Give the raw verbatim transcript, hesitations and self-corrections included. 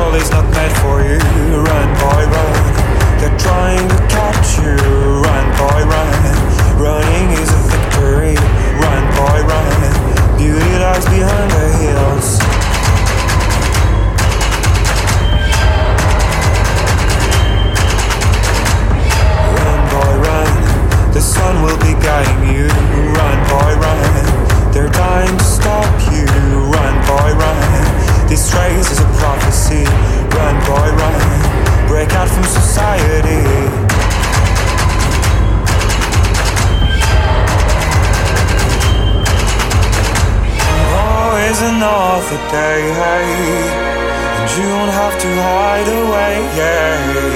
world is not meant for you. Run, boy, run. They're trying to catch you. Run, boy, run. Running is a victory. Run, boy, run. Beauty lies behind the hills. Run, boy, run. The sun will be guiding you. Run, boy, run. They're dying to stop you. Run, boy, run. This race is a prophecy. Run, boy, run. Break out from society. Oh, it's another day, hey, and you don't have to hide away, yeah.